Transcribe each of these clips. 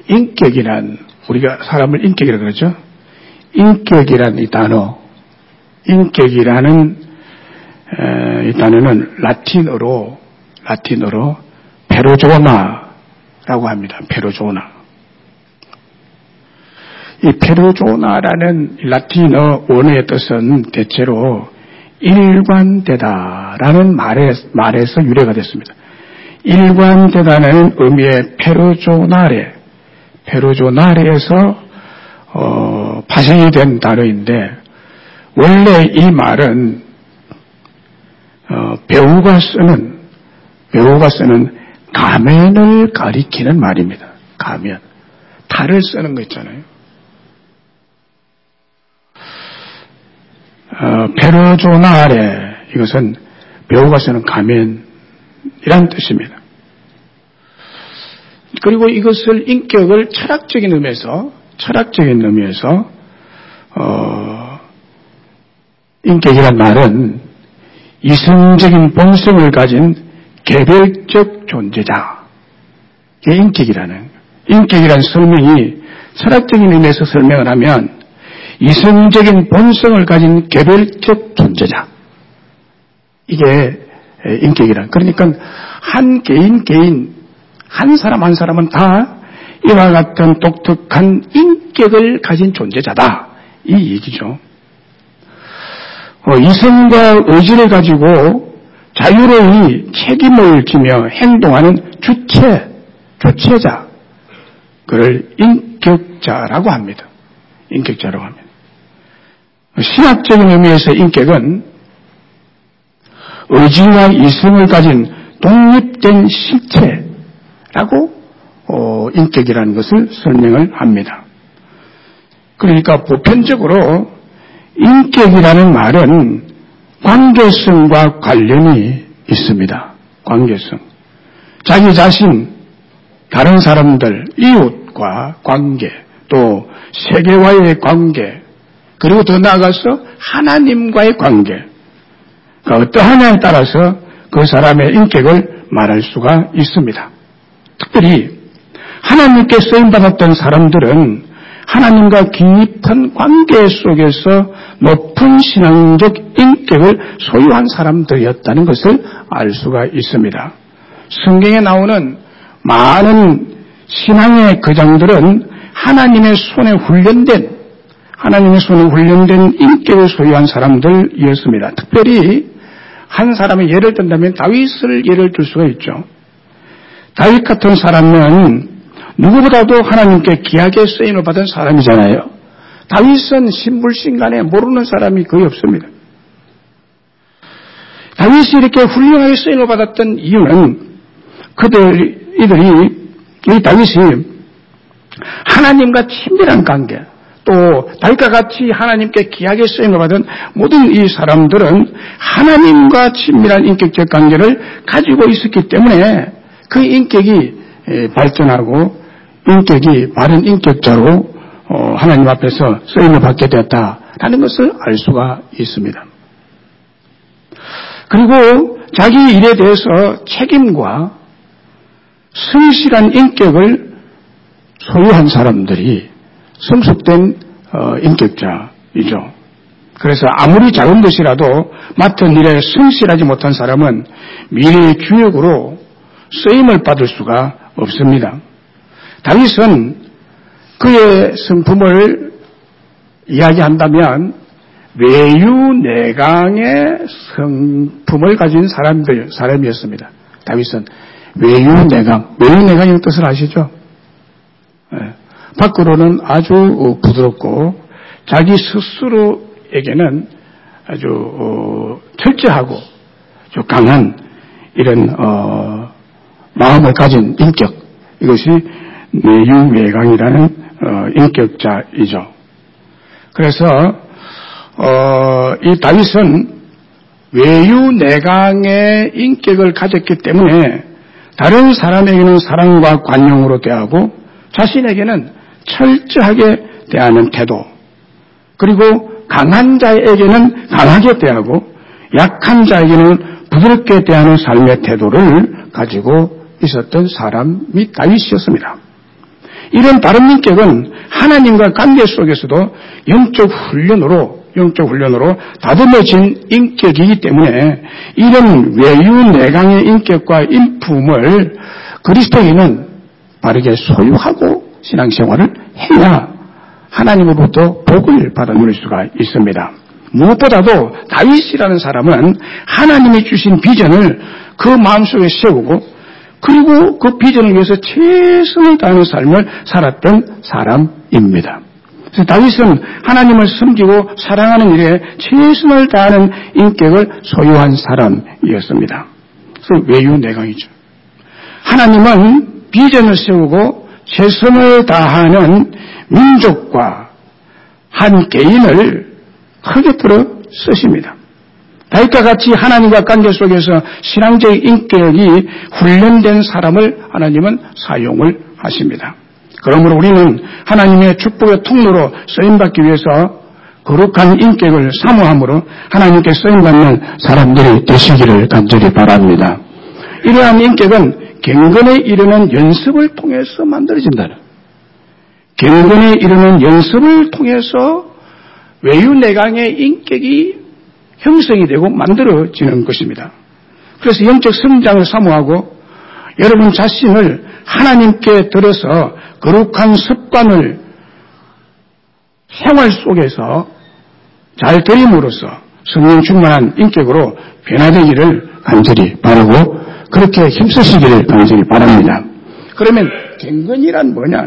인격이란, 우리가 사람을 인격이라고 그러죠. 인격이란 이 단어, 인격이라는 이 단어는 라틴어로 페르조나라고 합니다. 페르조나. 이 페르조나라는 라틴어 원어의 뜻은 대체로 일관되다라는 말에서 유래가 됐습니다. 일관되다는 의미의 페르조나레에서 파생이 된 단어인데, 원래 이 말은 배우가 쓰는 가면을 가리키는 말입니다. 가면. 탈을 쓰는 거 있잖아요. 페르조나레, 이것은 배우가 쓰는 가면이란 뜻입니다. 그리고 이것을 인격을 철학적인 의미에서 인격이란 말은 이성적인 본성을 가진 개별적 존재자. 이게 인격이라는 설명이 철학적인 의미에서 설명을 하면 이성적인 본성을 가진 개별적 존재자. 이게 인격이란. 그러니까 한 개인, 한 사람은 다 이와 같은 독특한 인격을 가진 존재자다. 이 얘기죠. 이성과 의지를 가지고 자유로이 책임을 지며 행동하는 주체자. 그를 인격자라고 합니다. 신학적인 의미에서 인격은 의지와 이성을 가진 독립된 실체라고 인격이라는 것을 설명을 합니다. 그러니까 보편적으로 인격이라는 말은 관계성과 관련이 있습니다. 관계성. 자기 자신, 다른 사람들, 이웃과 관계, 또 세계와의 관계, 그리고 더 나아가서 하나님과의 관계. 그러니까 어떠하냐에 따라서 그 사람의 인격을 말할 수가 있습니다. 특별히 하나님께 쓰임받았던 사람들은 하나님과 깊은 관계 속에서 높은 신앙적 인격을 소유한 사람들이었다는 것을 알 수가 있습니다. 성경에 나오는 많은 신앙의 거장들은 하나님의 손에 훈련된 인격을 소유한 사람들이었습니다. 특별히 한 사람의 예를 든다면 다윗을 예를 들 수가 있죠. 다윗 같은 사람은 누구보다도 하나님께 귀하게 쓰임을 받은 사람이잖아요. 다윗은 신불신간에 모르는 사람이 거의 없습니다. 다윗이 이렇게 훌륭하게 쓰임을 받았던 이유는 이 다윗이 하나님과 친밀한 관계, 또 다윗과 같이 하나님께 귀하게 쓰임을 받은 모든 이 사람들은 하나님과 친밀한 인격적 관계를 가지고 있었기 때문에 그 인격이 발전하고 바른 인격자로 하나님 앞에서 쓰임을 받게 되었다라는 것을 알 수가 있습니다. 그리고 자기 일에 대해서 책임과 성실한 인격을 소유한 사람들이 성숙된 인격자이죠. 그래서 아무리 작은 것이라도 맡은 일에 성실하지 못한 사람은 미래의 주역으로 쓰임을 받을 수가 없습니다. 다윗은 그의 성품을 이야기한다면 외유내강의 성품을 가진 사람이었습니다. 다윗은 외유내강의 뜻을 아시죠? 네. 밖으로는 아주 부드럽고 자기 스스로에게는 아주 철저하고 아주 강한 이런 마음을 가진 인격, 이것이 내유내강이라는 인격자이죠. 그래서 이 다윗은 외유내강의 인격을 가졌기 때문에 다른 사람에게는 사랑과 관용으로 대하고 자신에게는 철저하게 대하는 태도, 그리고 강한 자에게는 강하게 대하고 약한 자에게는 부드럽게 대하는 삶의 태도를 가지고 있었던 사람이 다윗이었습니다. 이런 바른 인격은 하나님과 관계 속에서도 영적 훈련으로 다듬어진 인격이기 때문에 이런 외유내강의 인격과 인품을 그리스도인은 바르게 소유하고 신앙생활을 해야 하나님으로부터 복을 받아 누릴 수가 있습니다. 무엇보다도 다윗이라는 사람은 하나님이 주신 비전을 그 마음속에 세우고 그리고 그 비전을 위해서 최선을 다하는 삶을 살았던 사람입니다. 그래서 다윗은 하나님을 섬기고 사랑하는 일에 최선을 다하는 인격을 소유한 사람이었습니다. 그래서 외유내강이죠. 하나님은 비전을 세우고 최선을 다하는 민족과 한 개인을 크게 들어 쓰십니다. 다윗과 같이 하나님과 관계 속에서 신앙적 인격이 훈련된 사람을 하나님은 사용을 하십니다. 그러므로 우리는 하나님의 축복의 통로로 쓰임받기 위해서 거룩한 인격을 사모함으로 하나님께 쓰임받는 사람들이 되시기를 간절히 바랍니다. 이러한 인격은 경건에 이르는 연습을 통해서 만들어진다는, 경건에 이르는 연습을 통해서 외유내강의 인격이 형성이 되고 만들어지는 것입니다. 그래서 영적 성장을 사모하고 여러분 자신을 하나님께 들어서 거룩한 습관을 생활 속에서 잘 들임으로써 성령 충만한 인격으로 변화되기를 간절히 바라고 그렇게 힘쓰시기를 간절히 바랍니다. 그러면 경건이란 뭐냐?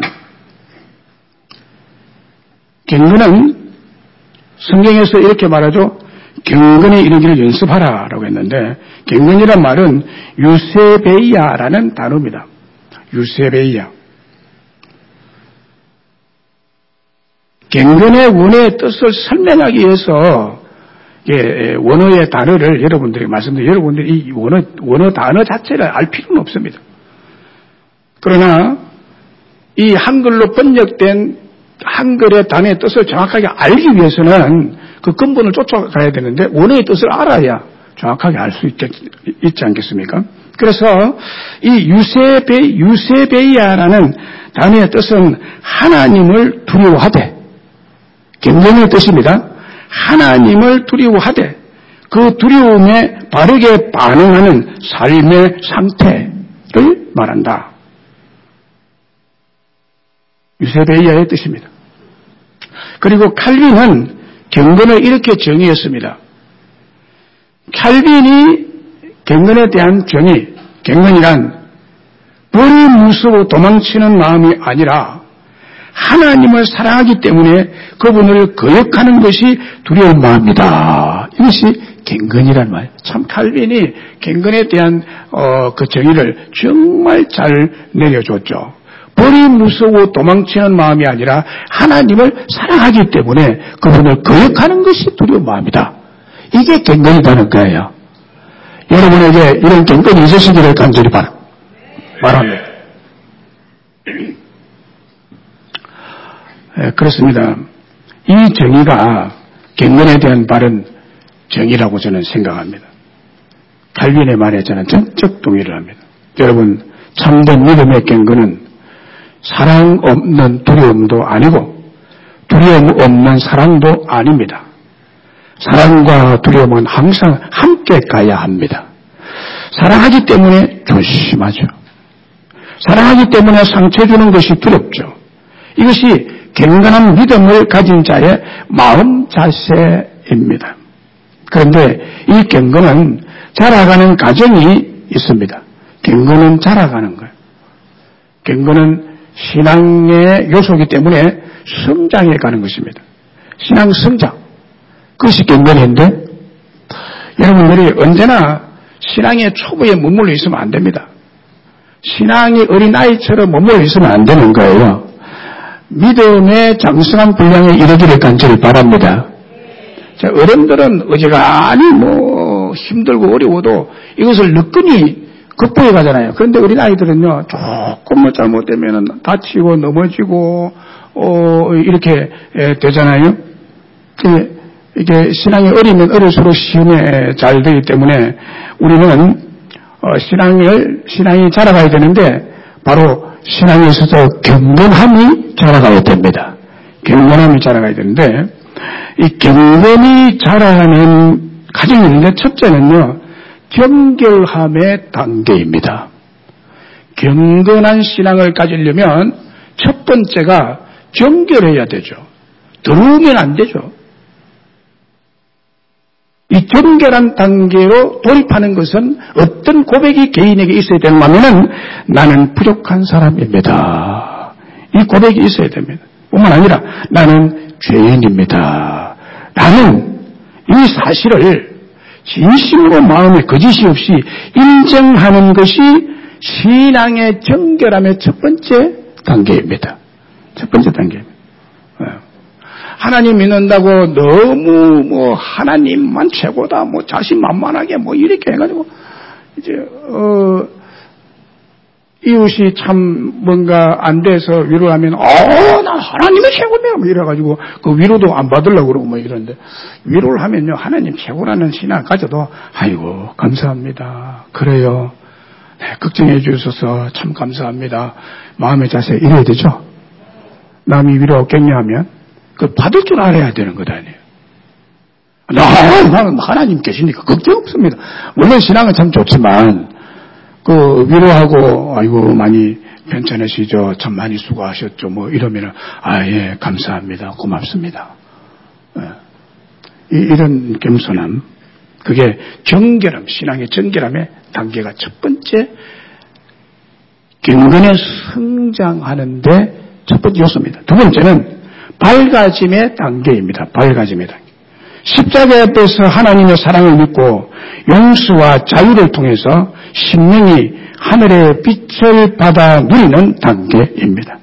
경건은 성경에서 이렇게 말하죠. 경건에 이르기를 연습하라라고 했는데 경건이란 말은 유세베이아라는 단어입니다. 유세베이아. 경건의 원어의 뜻을 설명하기 위해서 원어의 단어를 여러분들이 말씀드린 여러분들이 이 원어 단어 자체를 알 필요는 없습니다. 그러나 이 한글로 번역된 한글의 단어의 뜻을 정확하게 알기 위해서는 그 근본을 쫓아가야 되는데 원어의 뜻을 알아야 정확하게 알 수 있지 않겠습니까? 그래서 이 유세베이아라는 단어의 뜻은 하나님을 두려워하되, 경건의 뜻입니다. 하나님을 두려워하되 그 두려움에 바르게 반응하는 삶의 상태를 말한다. 유세베이아의 뜻입니다. 그리고 칼빈은 경건을 이렇게 정의했습니다. 칼빈이 경건에 대한 정의, 경건이란 벌이 무서워 도망치는 마음이 아니라 하나님을 사랑하기 때문에 그분을 거역하는 것이 두려운 마음이다. 이것이 경건이란 말. 참 칼빈이 경건에 대한 그 정의를 정말 잘 내려줬죠. 벌이 무서워 도망치는 마음이 아니라 하나님을 사랑하기 때문에 그분을 거역하는 것이 두려운 마음이다. 이게 경건이라는 거예요. 여러분에게 이런 경건이 있으시기를 간절히 바랍니다. 그렇습니다. 이 정의가 경건에 대한 바른 정의라고 저는 생각합니다. 칼빈의 말에 저는 전적 동의를 합니다. 여러분, 참된 믿음의 경건은 사랑 없는 두려움도 아니고 두려움 없는 사랑도 아닙니다. 사랑과 두려움은 항상 함께 가야 합니다. 사랑하기 때문에 조심하죠. 사랑하기 때문에 상처 주는 것이 두렵죠. 이것이 경건한 믿음을 가진 자의 마음 자세입니다. 그런데 이 경건은 자라가는 과정이 있습니다. 경건은 자라가는 거예요. 경건은 신앙의 요소이기 때문에 성장해 가는 것입니다. 신앙 성장. 그것이 경건인데 여러분들이 언제나 신앙의 초보에 머물러 있으면 안 됩니다. 신앙의 어린아이처럼 머물러 있으면 안 되는 거예요. 믿음의 장성한 분량에 이르기를 간절히 바랍니다. 자, 어른들은 어지간히 힘들고 어려워도 이것을 느끼니 극복해 가잖아요. 그런데 어린아이들은요, 조금만 잘못되면 다치고 넘어지고, 이렇게 되잖아요. 이게 신앙이 어리면 어릴수록 시험에 잘 되기 때문에 우리는 신앙이 자라가야 되는데 바로 신앙에 있어서 경건함이 자라가야 됩니다. 경건함이 자라가야 되는데 이 경건이 자라가는 과정이 있는데 첫째는요. 정결함의 단계입니다. 경건한 신앙을 가지려면 첫 번째가 정결해야 되죠. 더러우면 안 되죠. 이 정결한 단계로 돌입하는 것은 어떤 고백이 개인에게 있어야 되는가 하면은 나는 부족한 사람입니다. 이 고백이 있어야 됩니다. 뿐만 아니라 나는 죄인입니다. 라는 이 사실을 진심으로 마음에 거짓이 없이 인정하는 것이 신앙의 정결함의 첫 번째 단계입니다. 첫 번째 단계입니다. 하나님 믿는다고 너무 하나님만 최고다, 자신만만하게 이렇게 해가지고, 이제, 이웃이 참 뭔가 안 돼서 위로하면, 난 하나님이 최고네! 이래가지고, 그 위로도 안 받으려고 그러고 이러는데, 위로를 하면요, 하나님 최고라는 신앙 가져도, 아이고, 감사합니다. 그래요. 네, 걱정해 주셔서 참 감사합니다. 마음의 자세 이래야 되죠? 남이 위로 격려하면, 받을 줄 알아야 되는 것 아니에요. 나는 하나님 계시니까 걱정 없습니다. 물론 신앙은 참 좋지만, 위로하고, 아이고, 많이 괜찮으시죠? 참 많이 수고하셨죠? 이러면은, 예, 감사합니다. 고맙습니다. 이런 겸손함. 그게 정결함, 신앙의 정결함의 단계가 첫 번째, 경건에 성장하는데 첫 번째 요소입니다. 두 번째는 밝아짐의 단계입니다. 밝아짐의 단계. 십자가 앞에서 하나님의 사랑을 믿고 용서와 자유를 통해서 심령이 하늘의 빛을 받아 누리는 단계입니다.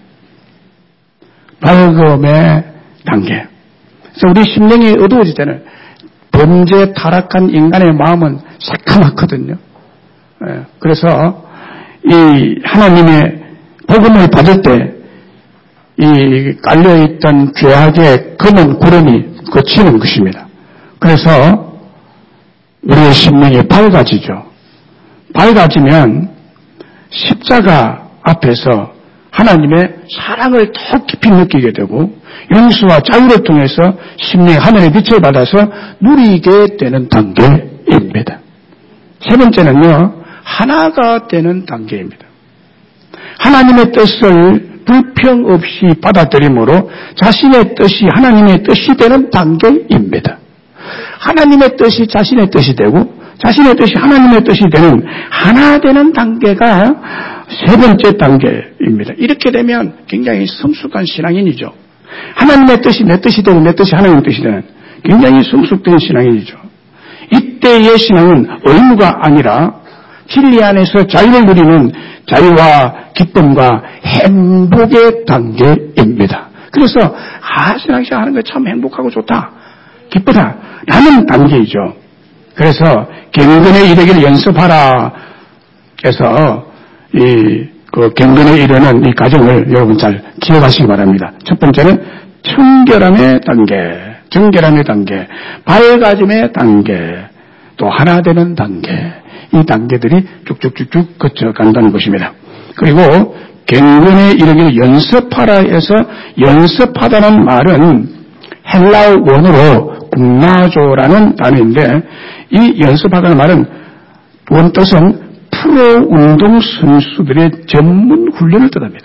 밝음의 단계. 그래서 우리 심령이 어두워질 때는 범죄 타락한 인간의 마음은 새카맣거든요. 그래서 이 하나님의 복음을 받을 때 이 깔려있던 죄악의 검은 구름이 거치는 것입니다. 그래서 우리의 심령이 밝아지죠. 밝아지면 십자가 앞에서 하나님의 사랑을 더 깊이 느끼게 되고 용서와 자유를 통해서 심령이 하늘의 빛을 받아서 누리게 되는 단계입니다. 세 번째는요. 하나가 되는 단계입니다. 하나님의 뜻을 불평 없이 받아들임으로 자신의 뜻이 하나님의 뜻이 되는 단계입니다. 하나님의 뜻이 자신의 뜻이 되고 자신의 뜻이 하나님의 뜻이 되는 하나 되는 단계가 세 번째 단계입니다. 이렇게 되면 굉장히 성숙한 신앙인이죠. 하나님의 뜻이 내 뜻이 되고 내 뜻이 하나님의 뜻이 되는 굉장히 성숙된 신앙인이죠. 이때의 신앙은 의무가 아니라 진리 안에서 자유를 누리는 자유와 기쁨과 행복의 단계입니다. 그래서 신앙생활 하는 거 참 행복하고 좋다, 기쁘다 라는 단계이죠. 그래서 경건에 이르기를 연습하라 해서 경건에 이르는 이 과정을 여러분 잘 기억하시기 바랍니다. 첫 번째는 청결함의 단계, 정결함의 단계, 밝아짐의 단계, 또 하나 되는 단계, 이 단계들이 쭉쭉쭉쭉 거쳐간다는 것입니다. 그리고 경건에 이르기를 연습하라 해서 연습하다는 말은 헬라어 원어로 군나조라는 단어인데 이 연습하다는 말은 원뜻은 프로 운동 선수들의 전문 훈련을 뜻합니다.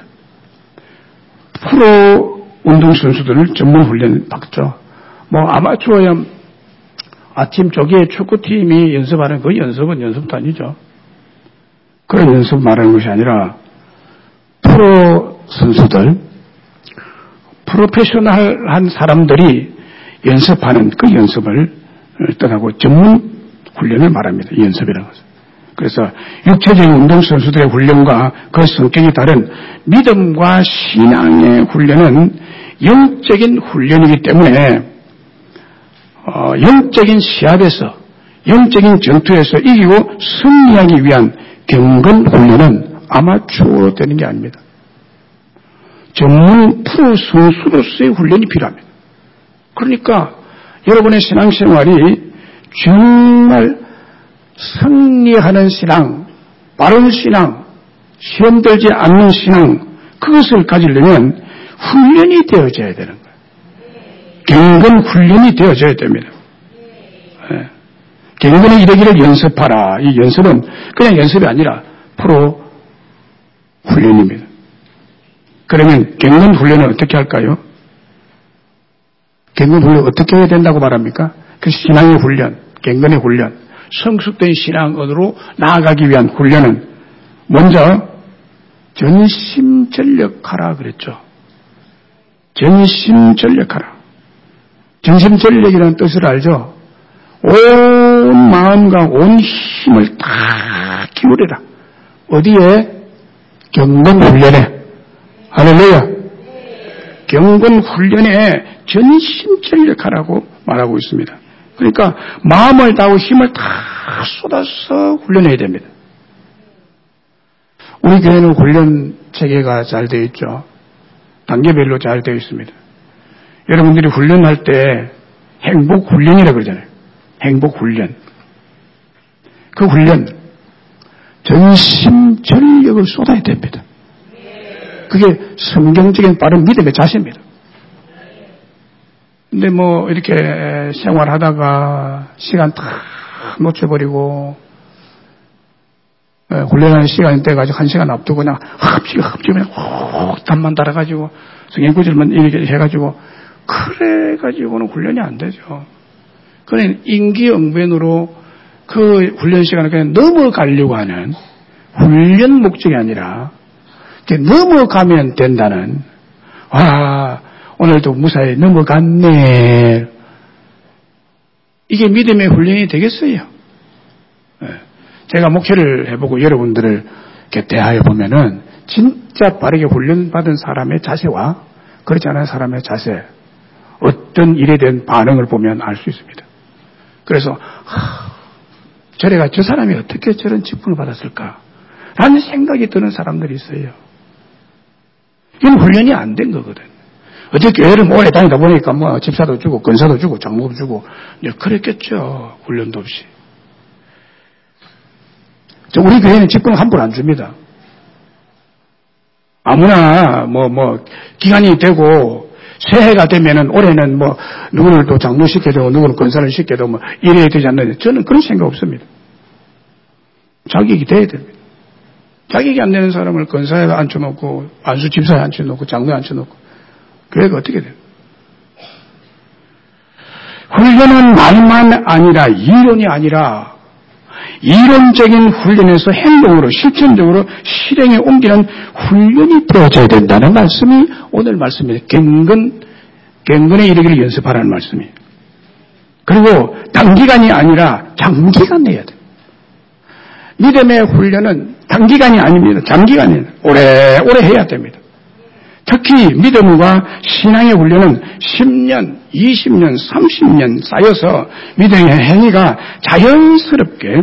프로 운동 선수들을 전문 훈련 받죠. 아마추어야 아침 조기에 축구팀이 연습하는 그 연습은 연습도 아니죠. 그런 연습 말하는 것이 아니라 프로 선수들, 프로페셔널한 사람들이 연습하는 그 연습을 뜻하고 전문 훈련을 말합니다. 이 연습이라는 것은. 그래서 육체적인 운동선수들의 훈련과 그 성격이 다른 믿음과 신앙의 훈련은 영적인 훈련이기 때문에 영적인 시합에서 영적인 전투에서 이기고 승리하기 위한 경건 훈련은 아마추어로 되는 게 아닙니다. 전문 프로 선수로서의 훈련이 필요합니다. 그러니까 여러분의 신앙생활이 정말 승리하는 신앙, 바른 신앙, 시험 들지 않는 신앙, 그것을 가지려면 훈련이 되어져야 되는 거예요. 경건 훈련이 되어져야 됩니다. 네. 경건의 이르기를 연습하라. 이 연습은 그냥 연습이 아니라 프로 훈련입니다. 그러면 경건 훈련을 어떻게 할까요? 경건 훈련 어떻게 해야 된다고 말합니까? 그 신앙의 훈련, 경건의 훈련, 성숙된 신앙으로 나아가기 위한 훈련은 먼저 전심전력하라 그랬죠. 전심전력하라. 전심전력이라는 뜻을 알죠? 온 마음과 온 힘을 다 기울여라. 어디에? 경건 훈련에. 할렐루야. 경건 훈련에 전심전력하라고 말하고 있습니다. 그러니까 마음을 다하고 힘을 다 쏟아서 훈련해야 됩니다. 우리 교회는 훈련 체계가 잘 되어 있죠. 단계별로 잘 되어 있습니다. 여러분들이 훈련할 때 행복 훈련이라고 그러잖아요. 행복 훈련. 그 훈련 전심전력을 쏟아야 됩니다. 그게 성경적인 바른 믿음의 자세입니다. 근데 뭐 이렇게 생활하다가 시간 다 놓쳐버리고 훈련하는 시간이 돼가지고 1시간 앞두고 그냥 흡지고 그냥 담만 달아가지고 성경구절만 이렇게 해가지고 그래가지고는 훈련이 안 되죠. 그냥 임기응변으로 그 훈련 시간을 그냥 넘어가려고 하는 훈련 목적이 아니라 넘어가면 된다는, 오늘도 무사히 넘어갔네. 이게 믿음의 훈련이 되겠어요. 제가 목회를 해보고 여러분들을 이렇게 대하여 보면은 진짜 빠르게 훈련받은 사람의 자세와 그렇지 않은 사람의 자세, 어떤 일에 대한 반응을 보면 알 수 있습니다. 그래서 저래가 저 사람이 어떻게 저런 직분을 받았을까? 라는 생각이 드는 사람들이 있어요. 이건 훈련이 안 된 거거든. 어떻게 교회를 오래 다니다 보니까 뭐 집사도 주고 권사도 주고 장로도 주고 그랬겠죠. 훈련도 없이. 우리 교회는 직분을 함부로 안 줍니다. 아무나 기간이 되고 새해가 되면은 올해는 누구를 또 장로 시켜도 누구는 권사를 시켜도 이래야 되지 않느냐. 저는 그런 생각 없습니다. 자격이 돼야 됩니다. 자격이 안 되는 사람을 권사에 앉혀놓고 안수 집사에 앉혀놓고 장로에 앉혀놓고 교회가 어떻게 돼요? 훈련은 말만 아니라 이론이 아니라 이론적인 훈련에서 행동으로 실천적으로 실행에 옮기는 훈련이 되어져야 된다는 말씀이 오늘 말씀이에요. 경건에 이르기를 연습하라는 말씀이에요. 그리고 단기간이 아니라 장기간 해야 돼요. 믿음의 훈련은 단기간이 아닙니다. 장기간이에요. 오래오래 해야 됩니다. 특히 믿음과 신앙의 훈련은 10년, 20년, 30년 쌓여서 믿음의 행위가 자연스럽게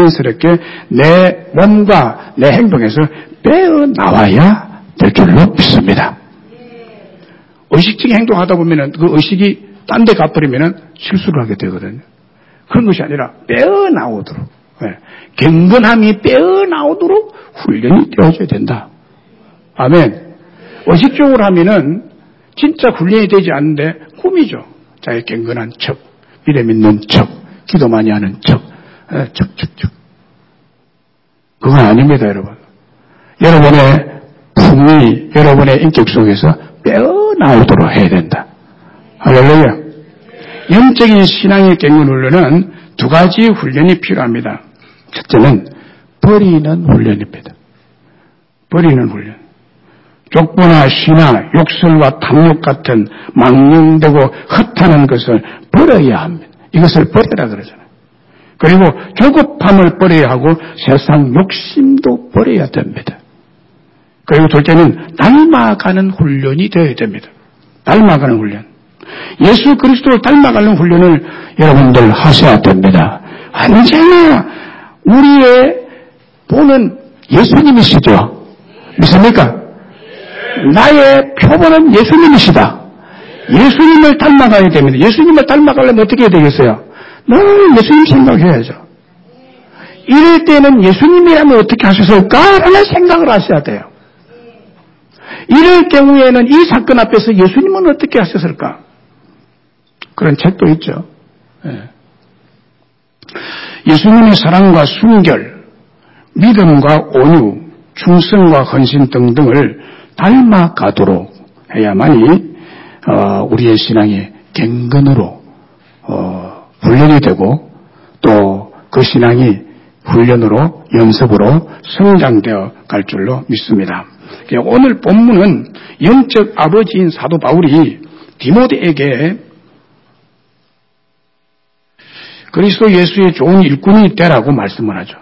내 몸과 내 행동에서 빼어나와야 될 줄로 믿습니다. 의식적인 행동하다 보면 그 의식이 딴 데 가버리면 실수를 하게 되거든요. 그런 것이 아니라 빼어나오도록, 경건함이 빼어나오도록 훈련이 되어줘야 된다. 아멘. 의식적으로 하면은 진짜 훈련이 되지 않는데 꿈이죠. 자기 경건한 척, 믿음 있는 척, 기도 많이 하는 척, 척. 그건 아닙니다, 여러분. 여러분의 품위, 여러분의 인격 속에서 빼어나오도록 해야 된다. 할렐루야. 영적인 신앙의 경건 훈련은 두 가지 훈련이 필요합니다. 첫째는 버리는 훈련입니다. 버리는 훈련. 족보나 시나 욕설과 탐욕 같은 망령되고 헛하는 것을 버려야 합니다. 이것을 버려라 그러잖아요. 그리고 조급함을 버려야 하고 세상 욕심도 버려야 됩니다. 그리고 둘째는 닮아가는 훈련이 되어야 됩니다. 닮아가는 훈련. 예수 그리스도를 닮아가는 훈련을 여러분들 하셔야 됩니다. 언제나 우리의 본은 예수님이시죠. 믿습니까? 나의 표본은 예수님이시다. 예수님을 닮아가야 됩니다. 예수님을 닮아가려면 어떻게 해야 되겠어요? 늘 예수님 생각해야죠. 이럴 때는 예수님이라면 어떻게 하셨을까라는 생각을 하셔야 돼요. 이럴 경우에는 이 사건 앞에서 예수님은 어떻게 하셨을까? 그런 책도 있죠. 예수님의 사랑과 순결, 믿음과 온유, 충성과 헌신 등등을 닮아가도록 해야만이 우리의 신앙이 갱근으로 훈련이 되고 또 그 신앙이 훈련으로 연습으로 성장되어 갈 줄로 믿습니다. 오늘 본문은 영적 아버지인 사도 바울이 디모데에게 그리스도 예수의 좋은 일꾼이 되라고 말씀을 하죠.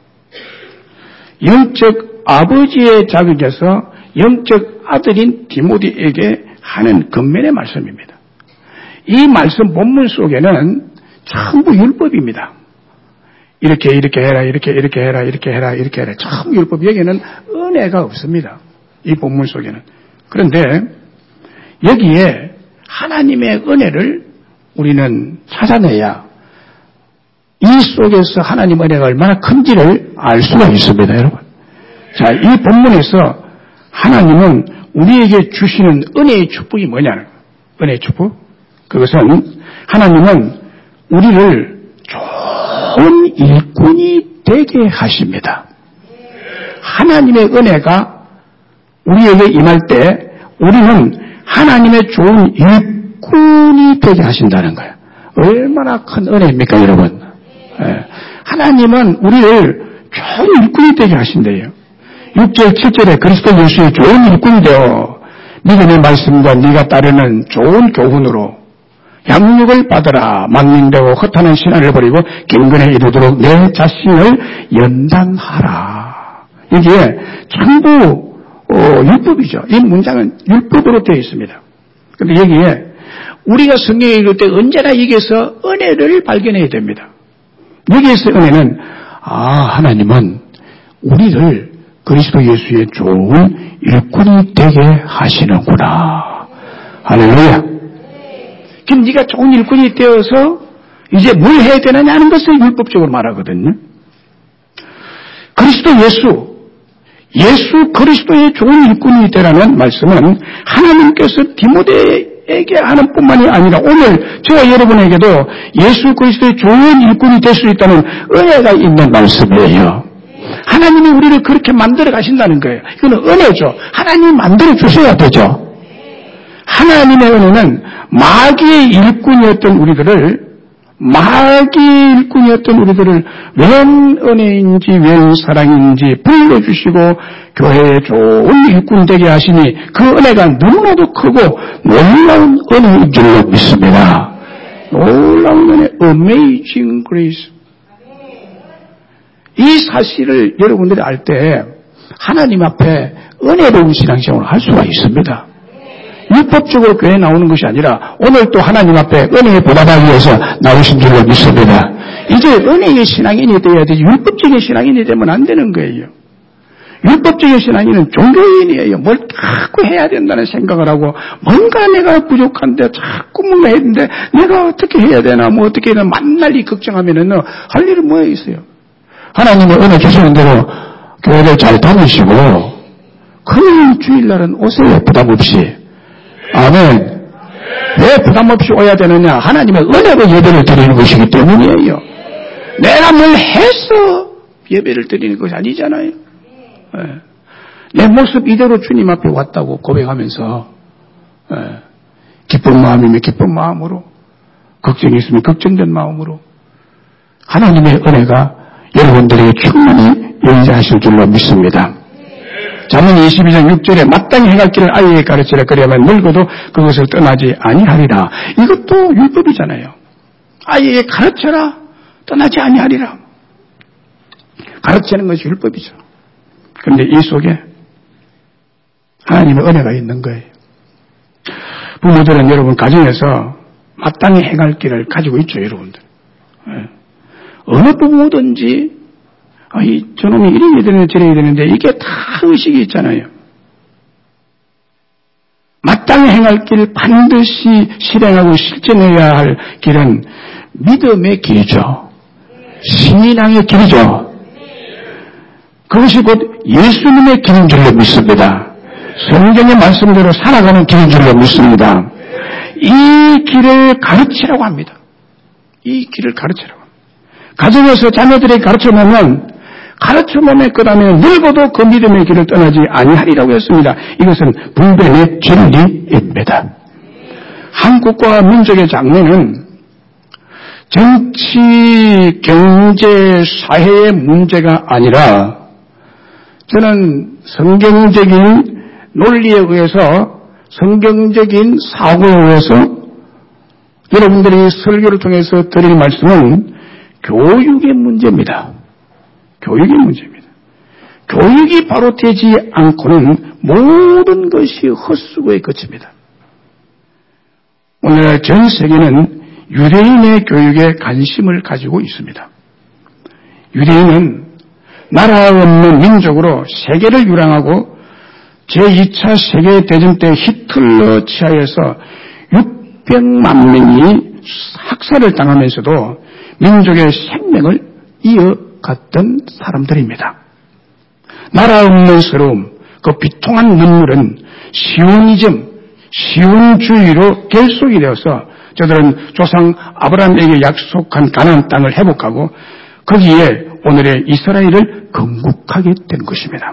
영적 아버지의 자격에서 영적 아들인 디모데에게 하는 권면의 말씀입니다. 이 말씀 본문 속에는 전부 율법입니다. 이렇게 해라, 이렇게 해라. 전부 율법. 여기에는 은혜가 없습니다. 이 본문 속에는. 그런데 여기에 하나님의 은혜를 우리는 찾아내야 이 속에서 하나님의 은혜가 얼마나 큰지를 알 수가 있습니다, 여러분. 자, 이 본문에서 하나님은 우리에게 주시는 은혜의 축복이 뭐냐는 거예요. 은혜의 축복? 그것은 하나님은 우리를 좋은 일꾼이 되게 하십니다. 하나님의 은혜가 우리에게 임할 때 우리는 하나님의 좋은 일꾼이 되게 하신다는 거예요. 얼마나 큰 은혜입니까, 여러분? 하나님은 우리를 좋은 일꾼이 되게 하신대요. 6절, 7절에 그리스도 예수의 좋은 일꾼이 되어 믿음의 말씀과 네가 따르는 좋은 교훈으로 양육을 받으라. 망령되고 허탄한 신앙을 버리고 경건에 이르도록 내 자신을 연단하라. 이게 전부 율법이죠. 이 문장은 율법으로 되어 있습니다. 그런데 여기에 우리가 성경에 읽을 때 언제나 여기에서 은혜를 발견해야 됩니다. 여기에서 은혜는 하나님은 우리를 그리스도 예수의 좋은 일꾼이 되게 하시는구나. 할렐루야. 그럼 네가 좋은 일꾼이 되어서 이제 뭘 해야 되느냐 하는 것을 율법적으로 말하거든요. 그리스도 예수 그리스도의 좋은 일꾼이 되라는 말씀은 하나님께서 디모데에게 하는 뿐만이 아니라 오늘 제가 여러분에게도 예수 그리스도의 좋은 일꾼이 될 수 있다는 은혜가 있는 말씀이에요. 하나님이 우리를 그렇게 만들어 가신다는 거예요. 이거는 은혜죠. 하나님이 만들어 주셔야 되죠. 하나님의 은혜는 마귀의 일꾼이었던 우리들을 웬 은혜인지 웬 사랑인지 불러주시고 교회에 좋은 일꾼 되게 하시니 그 은혜가 너무나도 크고 놀라운 은혜인 줄로 믿습니다. 놀라운 은혜, Amazing Grace. 이 사실을 여러분들이 알 때 하나님 앞에 은혜로운 신앙생활을 할 수가 있습니다. 율법적으로 교회에 나오는 것이 아니라 오늘 또 하나님 앞에 은혜에 보답하기 위해서 나오신 줄로 믿습니다. 이제 은혜의 신앙인이 되어야 되지 율법적인 신앙인이 되면 안 되는 거예요. 율법적인 신앙인은 종교인이에요. 뭘 자꾸 해야 된다는 생각을 하고 뭔가 내가 부족한데 자꾸 뭔가 해야 되는데 내가 어떻게 해야 되나 뭐 어떻게 해야 되나 만날이 걱정하면은 할 일은 뭐에 있어요. 하나님의 은혜 주시는 대로 교회를 잘 다니시고 금요일 주일날은 오세요. 부담 없이. 아멘. 왜 부담 없이 오야 되느냐? 하나님의 은혜로 예배를 드리는 것이기 때문이에요. 내가 뭘 해서 예배를 드리는 것이 아니잖아요. 내 모습 이대로 주님 앞에 왔다고 고백하면서 기쁜 마음이면 기쁜 마음으로 걱정이 있으면 걱정된 마음으로 하나님의 은혜가 여러분들에게 충분히 연재하실 줄로 믿습니다. 잠언 22장 6절에 마땅히 행할 길을 아이에게 가르치라. 그래야만 늙어도 그것을 떠나지 아니하리라. 이것도 율법이잖아요. 아이에게 가르쳐라. 떠나지 아니하리라. 가르치는 것이 율법이죠. 그런데 이 속에 하나님의 은혜가 있는 거예요. 부모들은 여러분 가정에서 마땅히 행할 길을 가지고 있죠, 여러분들. 어느 부모든지 저놈이 이래야 되는데 저래야 되는데 이게 다 의식이 있잖아요. 마땅히 행할 길 반드시 실행하고 실천해야 할 길은 믿음의 길이죠. 신앙의 길이죠. 그것이 곧 예수님의 길인 줄로 믿습니다. 성경의 말씀대로 살아가는 길인 줄로 믿습니다. 이 길을 가르치라고 합니다. 이 길을 가르치라고 합니다. 가정에서 자녀들에게 가르쳐보면 그 다음에 늙어도 그 믿음의 길을 떠나지 아니하리라고 했습니다. 이것은 분별의 진리입니다. 한국과 민족의 장래는 정치, 경제, 사회의 문제가 아니라 저는 성경적인 논리에 의해서 성경적인 사고에 의해서 여러분들이 설교를 통해서 드릴 말씀은 교육의 문제입니다. 교육의 문제입니다. 교육이 바로 되지 않고는 모든 것이 헛수고에 그칩니다. 오늘날 전 세계는 유대인의 교육에 관심을 가지고 있습니다. 유대인은 나라 없는 민족으로 세계를 유랑하고 제2차 세계대전 때 히틀러 치하에서 600만 명이 학살을 당하면서도 민족의 생명을 이어갔던 사람들입니다. 나라 없는 서러움, 그 비통한 눈물은 시오니즘, 시온주의로 결속이 되어서 저들은 조상 아브라함에게 약속한 가나안 땅을 회복하고 거기에 오늘의 이스라엘을 건국하게 된 것입니다.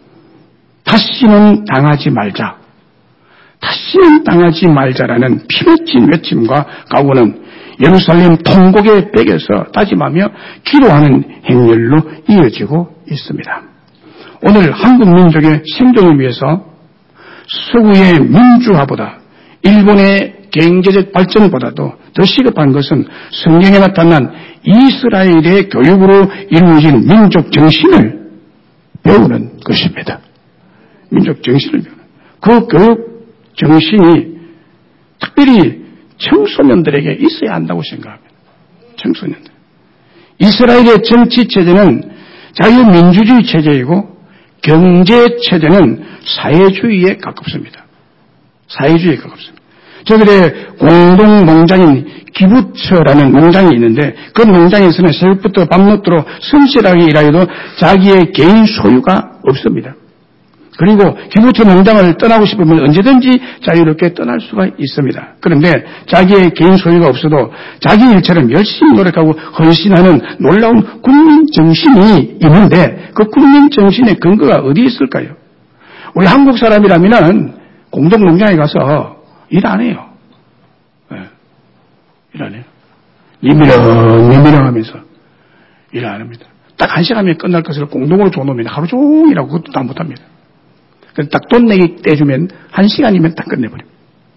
다시는 당하지 말자. 다시는 당하지 말자라는 피맺힌 외침과 각오는 예루살렘 통곡의 벽에서 다짐하며 기도하는 행렬로 이어지고 있습니다. 오늘 한국 민족의 생존을 위해서 서구의 민주화보다 일본의 경제적 발전보다도 더 시급한 것은 성경에 나타난 이스라엘의 교육으로 이루어진 민족 정신을 배우는 것입니다. 민족 정신을 배우는. 그 교육 정신이 특별히 청소년들에게 있어야 한다고 생각합니다. 청소년들. 이스라엘의 정치 체제는 자유민주주의 체제이고 경제 체제는 사회주의에 가깝습니다. 사회주의에 가깝습니다. 저들의 공동 농장인 기부처라는 농장이 있는데 그 농장에서는 새벽부터 밤늦도록 성실하게 일하여도 자기의 개인 소유가 없습니다. 그리고 기부처 농장을 떠나고 싶으면 언제든지 자유롭게 떠날 수가 있습니다. 그런데 자기의 개인 소유가 없어도 자기 일처럼 열심히 노력하고 헌신하는 놀라운 국민 정신이 있는데 그 국민 정신의 근거가 어디에 있을까요? 우리 한국 사람이라면 공동 농장에 가서 일 안 해요. 네. 일 안 해요. 니미렁 하면서 일 안 합니다. 딱 1시간이면 끝날 것을 공동으로 줘놓으면 하루 종일 하고 그것도 다 못합니다. 그래서 딱 돈 내기 떼주면 1시간이면 딱 끝내버립니다.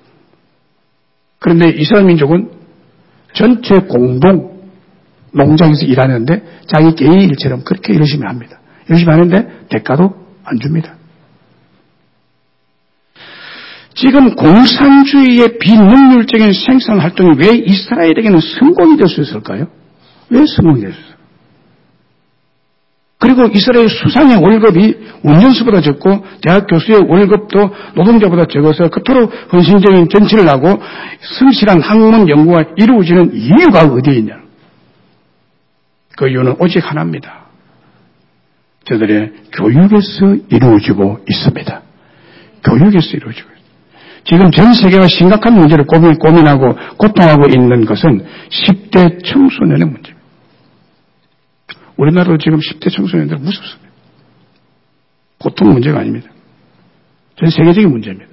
그런데 이스라엘 민족은 전체 공동 농장에서 일하는데 자기 개인 일처럼 그렇게 열심히 합니다. 열심히 하는데 대가도 안 줍니다. 지금 공산주의의 비능률적인 생산활동이 왜 이스라엘에게는 성공이 될 수 있을까요? 왜 성공이 될 수 있을까요? 그리고 이스라엘 수상의 월급이 운전수보다 적고 대학 교수의 월급도 노동자보다 적어서 그토록 헌신적인 정치를 하고 성실한 학문 연구가 이루어지는 이유가 어디에 있냐? 그 이유는 오직 하나입니다. 저들의 교육에서 이루어지고 있습니다. 교육에서 이루어지고 있습니다. 지금 전 세계가 심각한 문제를 고민하고 고통하고 있는 것은 10대 청소년의 문제입니다. 우리나라도 지금 10대 청소년들 무섭습니다. 보통 문제가 아닙니다. 전 세계적인 문제입니다.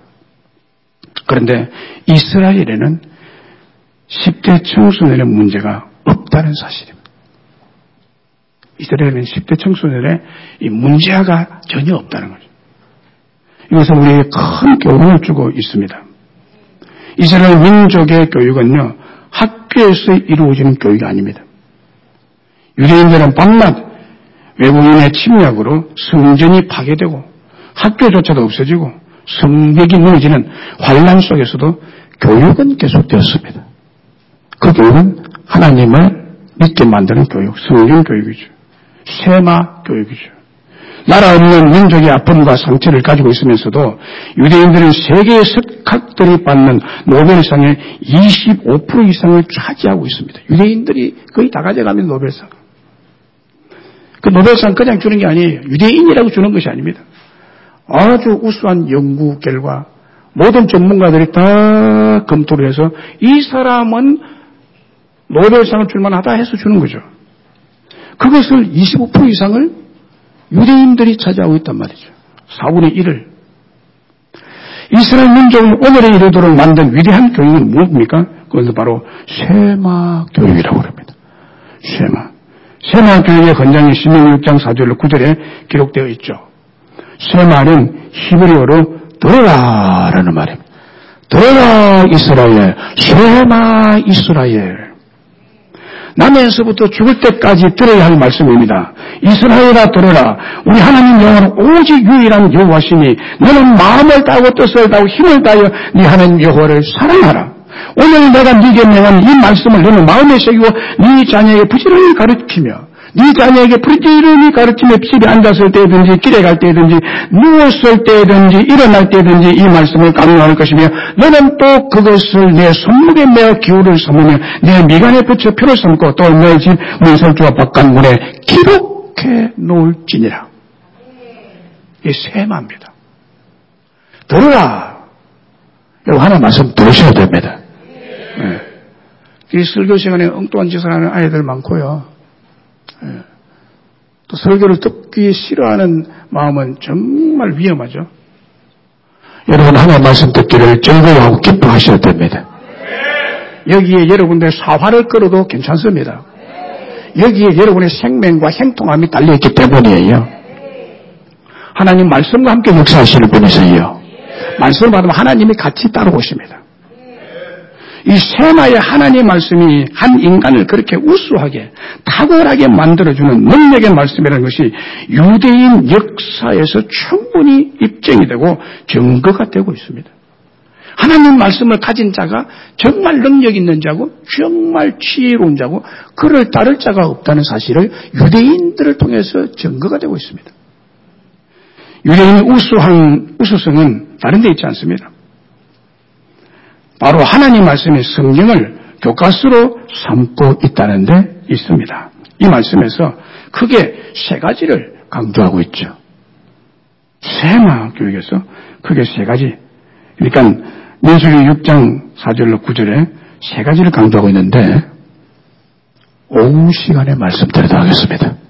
그런데 이스라엘에는 10대 청소년의 문제가 없다는 사실입니다. 이스라엘에는 10대 청소년의 이 문제가 전혀 없다는 거죠. 이것은 우리에게 큰 교훈을 주고 있습니다. 이스라엘 민족의 교육은요, 학교에서 이루어지는 교육이 아닙니다. 유대인들은 밤낮 외국인의 침략으로 성전이 파괴되고 학교조차도 없어지고 성벽이 무너지는 환란 속에서도 교육은 계속되었습니다. 그 교육은 하나님을 믿게 만드는 교육, 성경 교육이죠. 세마 교육이죠. 나라 없는 민족의 아픔과 상처를 가지고 있으면서도 유대인들은 세계의 석학들이 받는 노벨상의 25% 이상을 차지하고 있습니다. 유대인들이 거의 다 가져가면 노벨상. 그 노벨상 그냥 주는 게 아니에요. 유대인이라고 주는 것이 아닙니다. 아주 우수한 연구 결과 모든 전문가들이 다 검토를 해서 이 사람은 노벨상을 줄만하다 해서 주는 거죠. 그것을 25% 이상을 유대인들이 차지하고 있단 말이죠. 4분의 1을. 이스라엘 민족을 오늘에 이르도록 만든 위대한 교육은 무엇입니까? 그것은 바로 쉐마 교육이라고 합니다. 쉐마 교육의 권장이 신명기 6장 4절 9절에 기록되어 있죠. 쉐마는 히브리어로 들어라라는 말입니다. 들어라 이스라엘, 쉐마 이스라엘. 남에서부터 죽을 때까지 들어야 할 말씀입니다. 이스라엘아 들어라. 우리 하나님 여호와는 오직 유일한 여호와시니 너는 마음을 다하고 뜻을 다하고 힘을 다하여 네 하나님 여호와를 사랑하라. 오늘 내가 네게 명한 이 말씀을 너는 마음에 새기고 네 자녀에게 부지런히 가르치며 네 자녀에게 부지런히 가르치며 집에 앉았을 때든지 길에 갈 때든지 누웠을 때든지 일어날 때든지 이 말씀을 강요할 것이며 너는 또 그것을 내 손목에 매어 기울을 삼으며 내 미간에 붙여 표를 삼고 또 내 집 문설주와 바깥문에 기록해 놓을지니라. 이 세마입니다. 들으라. 여러분 하나 말씀 들으셔야 됩니다. 네. 이 설교 시간에 엉뚱한 짓을 하는 아이들 많고요. 네. 또 설교를 듣기 싫어하는 마음은 정말 위험하죠. 여러분 하나 말씀 듣기를 즐거워하고 기뻐하셔야 됩니다. 여기에 여러분들 사활을 끌어도 괜찮습니다. 여기에 여러분의 생명과 행통함이 달려있기 때문이에요. 하나님 말씀과 함께 역사하시는 분이세요. 말씀을 받으면 하나님이 같이 따라오십니다. 이 세마의 하나님의 말씀이 한 인간을 그렇게 우수하게 탁월하게 만들어주는 능력의 말씀이라는 것이 유대인 역사에서 충분히 입증이 되고 증거가 되고 있습니다. 하나님 말씀을 가진 자가 정말 능력 있는 자고 정말 지혜로운 자고 그를 따를 자가 없다는 사실을 유대인들을 통해서 증거가 되고 있습니다. 유대인의 우수성은 다른 데 있지 않습니다. 바로 하나님 말씀의 성경을 교과서로 삼고 있다는 데 있습니다. 이 말씀에서 크게 세 가지를 강조하고 있죠. 세마 교육에서 크게 세 가지. 그러니까 민수기 6장 4절로 9절에 세 가지를 강조하고 있는데 오후 시간에 말씀드리도록 하겠습니다.